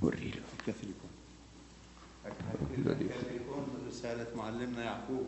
وريله كاثوليكون كاثوليكون رسالة معلمنا يعقوب.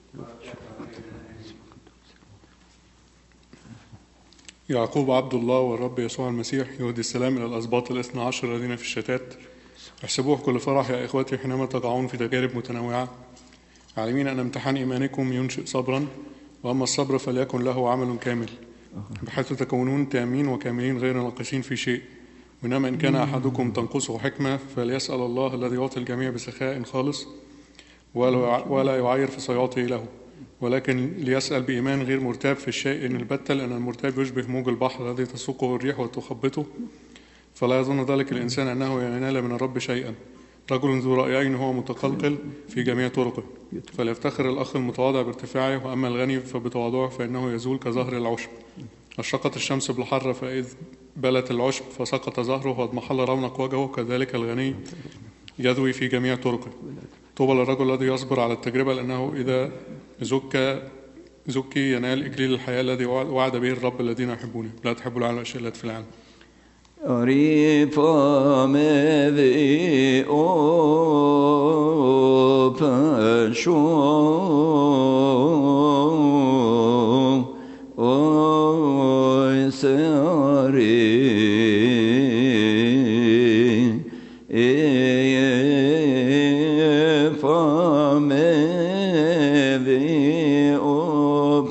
يعقوب عبد الله والرب يسوع المسيح يهدي السلام إلى الأسباط 12 الذين في الشتات. احسبوه كل فرح يا إخوتي حينما تقعون في تجارب متنوعة، عالمين أن امتحان إيمانكم ينشئ صبرا، وأما الصبر فليكن له عمل كامل، بحيث تكونون تامين وكاملين غير ناقصين في شيء. وإنما إن كان أحدكم تنقصه حكمة فليسأل الله الذي يعطي الجميع بسخاء خالص ولا يعير فسيعطي له، ولكن ليسأل بإيمان غير مرتاب في الشيء إن البتة، لأن المرتاب يشبه موج البحر الذي تسوقه الريح وتخبطه، فلا يظن ذلك الإنسان أنه ينال من الرب شيئا. رجل ذو رأيين هو متقلقل في جميع طرقه، فليفتخر الأخ المتواضع بارتفاعه، وأما الغني فبتواضعه فإنه يزول كظهر العشب. أشرقت الشمس بالحر فإذ بلت العشب فسقط ظهره واضمحل رونق وجهه، كذلك الغني يذوي في جميع طرقه. طوبى للرجل الذي يصبر على التجربة، لأنه إذا زكي ينال إكليل الحياة الذي وعد به الرب الذين يحبونه. لا تحبوا العالم الأشياء التي في العالم. Rifa mevi o pasho o sari fa mevi o